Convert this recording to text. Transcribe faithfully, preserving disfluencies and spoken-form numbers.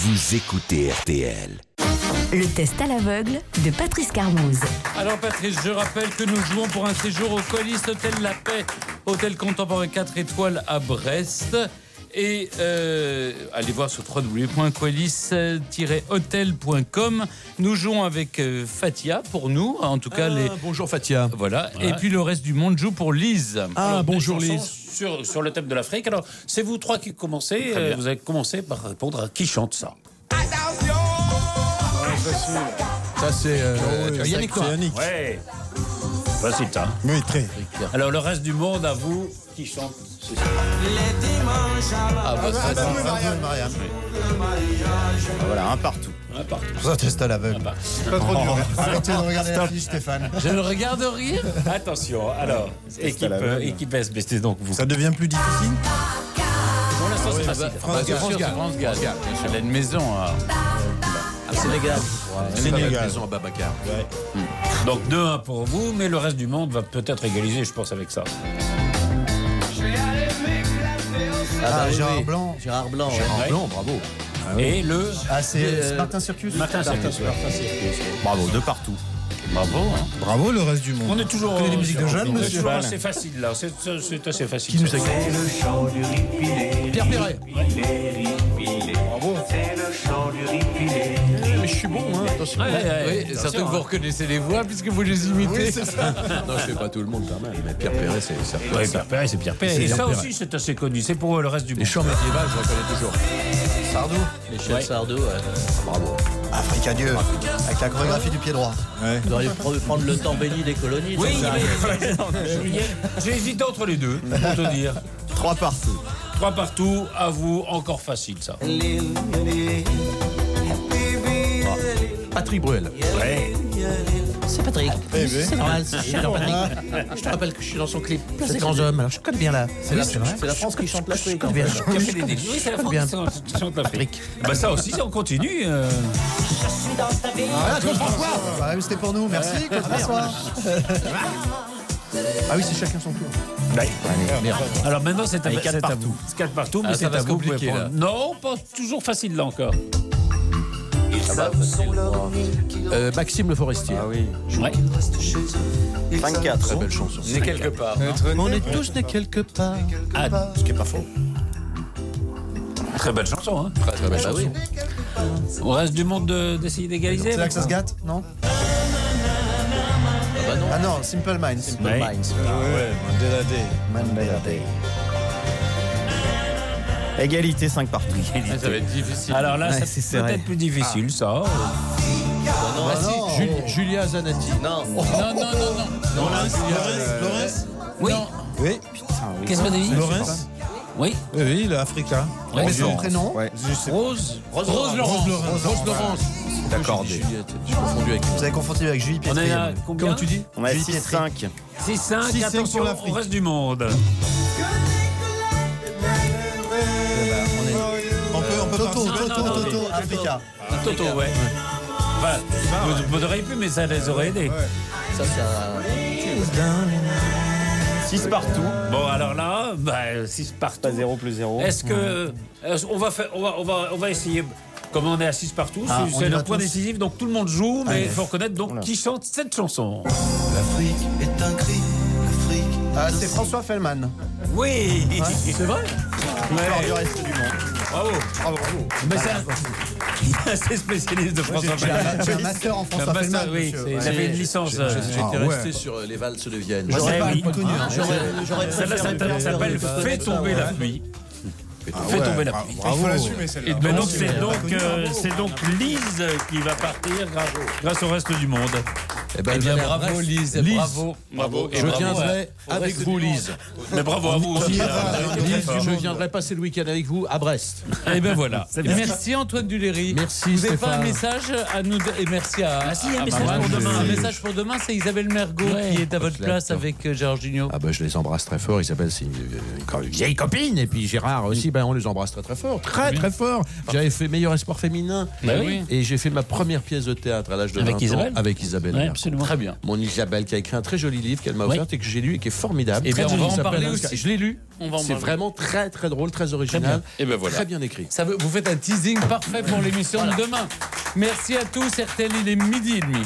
vous écoutez R T L. Le test à l'aveugle de Patrice Carmouze. Alors Patrice, je rappelle que nous jouons pour un séjour au Colis Hôtel La Paix, hôtel contemporain quatre étoiles à Brest. Et euh, allez voir sur w w w point colis tiret hôtel point com. Nous jouons avec euh, Fatia pour nous, en tout cas. Ah, les... Bonjour Fatia. Voilà. Ouais. Et puis le reste du monde joue pour Lise. Ah, alors, bonjour Lise. Sur, sur le thème de l'Afrique. Alors, c'est vous trois qui commencez. Euh, vous avez commencé par répondre à qui chante ça. Attention. Ça, c'est euh, oh, oui, Yannick. Yannick. Ouais. Facile, ça. Oui, très. Alors, le reste du monde, à vous, qui chante ceci. Les dimanches à la... Ah, bah, ah, ça, bah, Marianne, Marianne. Voilà, un partout. Un partout. Ça, teste à l'aveugle. Pas trop dur. Arrêtez de regarder la fiche, Stéphane. Je ne regarde rire. Attention, alors, équipe, euh, équipe S B, c'est donc vous. Ça devient plus difficile. Pour l'instant, c'est facile. France Gall. France Gall. France Gall. Elle a une maison à... Sénégal. Sénégal. La maison à Babacar. Ouais. Hmm. Donc deux un pour vous, mais le reste du monde va peut-être égaliser, je pense, avec ça. Ah, bah, ah, Gérard oui. Blanc. Gérard Blanc. Gérard ouais. Blanc, bravo. Ah, oui. Et le... Ah, c'est euh, Martin Circus. Martin Circus. Bravo, de partout. Bravo. Hein. Bravo, le reste du monde. On est toujours... Vous connaissez des musiques de jeunes, monsieur? C'est facile, là. C'est, c'est assez facile. Qui nous ça. écoute? Pierre Perret. Bravo. Mais je suis bon, hein. Attention. Ouais, ouais, Oui, attention, surtout que vous hein. reconnaissez les voix puisque vous les imitez. Oui, c'est ça. Non, je fais pas tout le monde quand même, mais Pierre Perret, c'est certain. Ouais, Pierre Perret, c'est Pierre Perret. C'est Et Pierre ça Perret. aussi, c'est assez connu. C'est pour le reste du Les monde. chants médiévaux, je reconnais toujours. Sardou. Michel Ouais. Sardou. Ouais. Bravo. Africa Dieu. Avec la chorégraphie du pied droit. Ouais. Vous auriez pu prendre le temps béni des colonies. Oui, ça, mais j'ai hésité entre les deux, pour te dire. Trois partout. Trois partout, à vous, encore facile ça. Patrick Bruel. Ouais. C'est Patrick. Eh ben. C'est normal, c'est Jean Patrick. Je te rappelle que je suis dans son clip. Place des grands hommes. Alors je connais bien là. C'est la, c'est la France qui chante l'Afrique. Qui a fait des débuts. Oui, c'est la France bien. qui chante- qui chante l'Afrique. Bah ça aussi, on continue. euh. Ah, Claude François. Bah, oui, c'était pour nous. Merci, Claude François. Ah oui, c'est chacun son tour. Alors maintenant, c'est à, Allez, quatre c'est à partout. vous. C'est quatre partout, mais Ah, ça c'est va à se vous. Vous pouvez compliquer, prendre- Non, pas toujours facile là encore. Euh, Maxime Le Forestier. Ah oui. Ouais. vingt-quatre. Très belle chanson. C'est quelque part. On est tous nés quelque part. Ah, ce qui est pas faux. Très belle chanson, hein. Très, très belle Bah chanson. oui. Au reste du monde de- d'essayer d'égaliser. C'est là que ça se gâte, non? Ah bah non. Ah non, Simple Minds. Simple Ouais. Minds. Mandela Day. Mandela Day. Égalité cinq partout. Ah, ça va être difficile. Alors là, Ouais, c'est c'est peut-être vrai. plus difficile, ça. Non, Ah, si, non. Jul- Julia Zanetti. non. Non, non, non, non. Laurence. Laurence. Oui. Oui. Qu'est-ce que vous avez dit? Laurence. Oui. Oui, oui, l'Africa. Ouais, Mais c'est- son prénom? Rose. Rose Rose Laurence. Rose Laurence. D'accord. J'ai dit Juliette. J'ai confondu avec. Vous avez confondu avec Julie On Pietri. est à combien? Comment tu dis? On a Julie six Pietri. cinq. six cinq. six cinq Attention pour l'Afrique. au reste du monde. On peut, on peut Toto, participer. Toto, Non, non, Toto, non, Africa. Toto, ouais. Enfin, vous, vous auriez pu, mais ça les aurait aidés. Ça, ça. six partout. Bon, alors là, bah, six partout. Pas zéro plus zéro. Est-ce que est-ce- on va faire, on va, on va, on va essayer. Comme on est à six partout, Ah, c'est- on c'est y le va point tous. décisif, donc tout le monde joue, mais Allez. il faut reconnaître donc qui chante cette chanson. L'Afrique est un cri, l'Afrique. Ah, c'est François Fellman. Oui, C'est vrai? Victoire du reste du monde. bravo, bravo, bravo. Mais c'est un c'est spécialiste de François J'ai un, Fellman. j'ai un master en Un François master, Fellman. oui, monsieur. c'est- il Ouais. avait une licence. euh, J'étais Ah, ouais. resté sur les valses de Vienne. Je sais Ouais, pas, oui. pas connu. hein. J'aurais, j'aurais Celle-là préféré ça faire s'appelle le- Fais tomber la pluie. Fais tomber la pluie. Bravo. Et ben donc c'est donc euh, c'est donc Lise qui va partir grâce, grâce au reste du monde. Eh ben, Eh bien, je viens- bravo Lise, Lise. bravo. Bravo. Et Je bravo viendrai à- au avec reste vous, du monde. Lise. Mais bravo à vous aussi. ira, hein, vous êtes Lise, très fort. je viendrai passer le week-end avec vous à Brest. Et ben voilà. Merci Antoine Duléry. Merci, Vous n'avez pas un Stéphane. message à nous et merci à. Ah si, un à message Maman. pour demain. Un message pour demain, c'est Isabelle Mergot Ouais. qui est à votre Peut-être. place avec euh, Gérard Jugnot. Ah ben je les embrasse très fort. Isabelle, c'est une, une- une vieille copine. Et puis Gérard aussi, ben on les embrasse très très fort. Très très fort. J'avais fait meilleur espoir féminin. Bah oui. Et j'ai fait ma première pièce de théâtre à l'âge de Avec vingt Isabelle ans avec Isabelle. Ouais, Mergo. Absolument. Très bien. Mon Isabelle qui a écrit un très joli livre qu'elle m'a Oui. offert et que j'ai lu et qui est formidable. Eh bien, Très on va joli, en il parler s'appelle aussi. Alaska. Je l'ai lu. On va en C'est parler. vraiment très très drôle, très original. Et ben voilà. Très bien écrit. Ça veut- vous faites un teasing parfait pour l'émission de demain. Merci à tous. R T L, il est midi et demi.